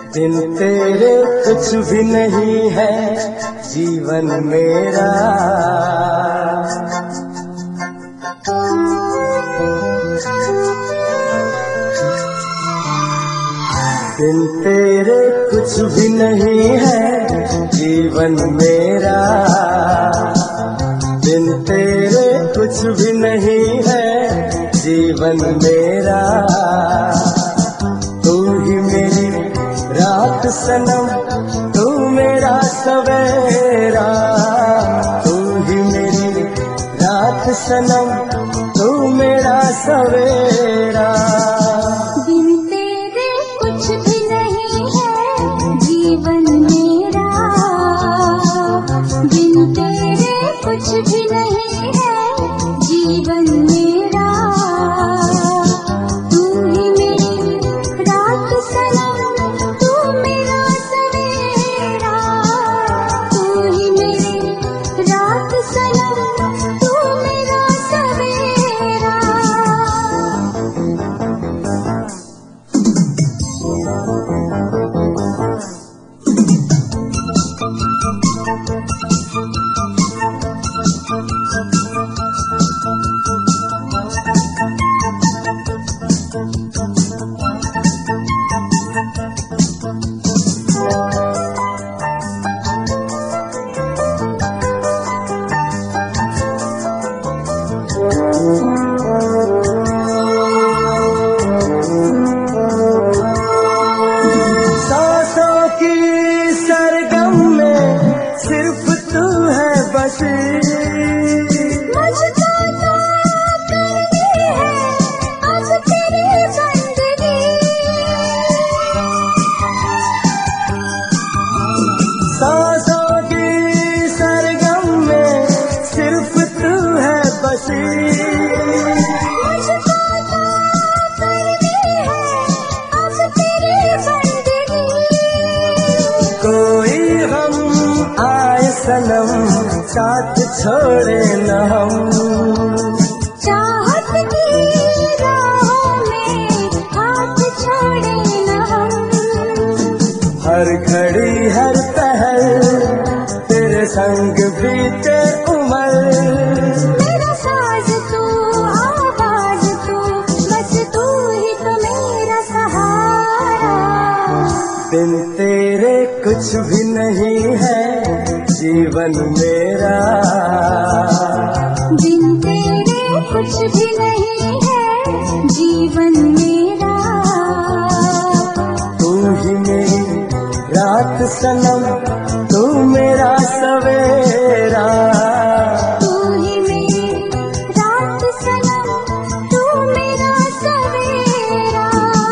बिन तेरे कुछ भी नहीं है जीवन मेरा। बिन तेरे कुछ भी नहीं है जीवन मेरा। बिन तेरे कुछ भी नहीं है जीवन मेरा। तू ही मेरी रात सनम, तू मेरा सवेरा। तू ही मेरी रात सनम, तू मेरा सवेरा। बिन तेरे कुछ भी नहीं है जीवन मेरा। बिन तेरे कुछ भी नहीं है जीवन मेरा। तू ही मेरी रात सनम, तू मेरा सवेरा। तू ही मेरी रात सनम, तू मेरा सवेरा। सांसों की सरगम में सिर्फ तू है बसी। मुझको तो करनी है अब तेरी बंदगी। सांसों की सरगम में सिर्फ तू है बसी। मुझको तो करनी है अब तेरी बंदगी। कोई हम आए सनम, साथ छोड़े न हम। चाहत की राहों में हाथ छोड़े न हम। हर घड़ी हर पहर तेरे संग बीते उम्र। मेरा साज तू, आवाज तू, बस तू ही तो मेरा सहारा। बिन तेरे कुछ भी नहीं है जीवन मेरा। बिन तेरे कुछ भी नहीं है जीवन मेरा। तू ही मेरी रात सनम, तू मेरा सवेरा। तू ही मेरी रात सनम, तू मेरा सवेरा।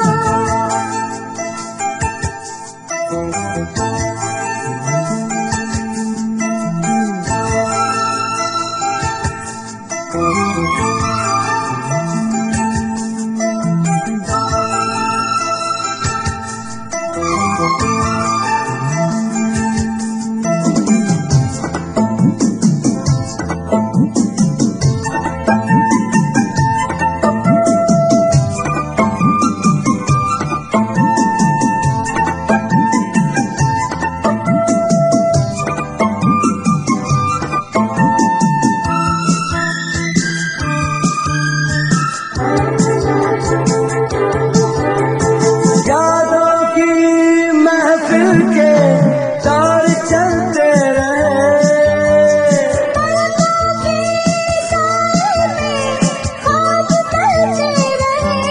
यादों की महफिल के दौर चलते रहे। पलकों के साए में ख्वाब तलते रहे।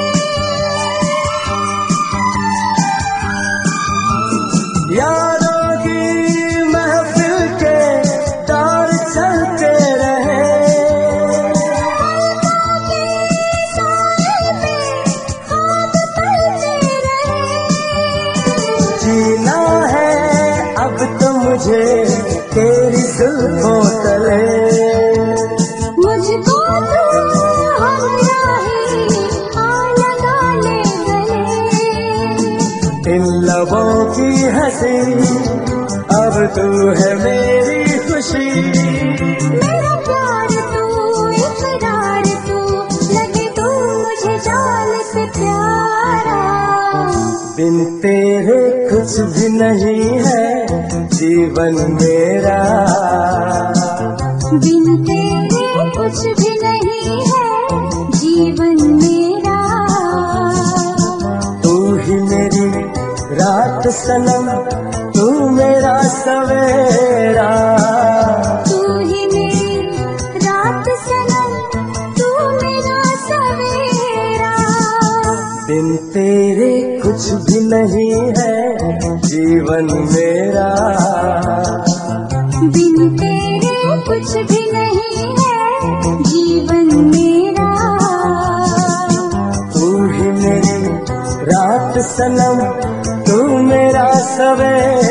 यादों की महफिल के दौर चलते रहे। पलकों के साए में ख्वाब तलते रहे। जीना है अब तो मुझे तेरी जुल्फों तले। मुझको तू हमराही आ लगा ले गले। इन लबों की हंसी अब तू है मेरी खुशी। मेरा प्यार तू, इकरार तू, लगे तू मुझे जान से प्यारा। बिन तेरे कुछ भी नहीं है जीवन मेरा, बिन तेरे कुछ भी नहीं है जीवन मेरा। तू ही मेरी रात सनम, तू मेरा सवेरा, तू ही मेरी रात सनम, तू मेरा सवेरा। बिन तेरे कुछ भी नहीं है जीवन मेरा, बिन तेरे कुछ भी नहीं है जीवन मेरा। तू ही मेरी रात सनम, तू मेरा सवेरा।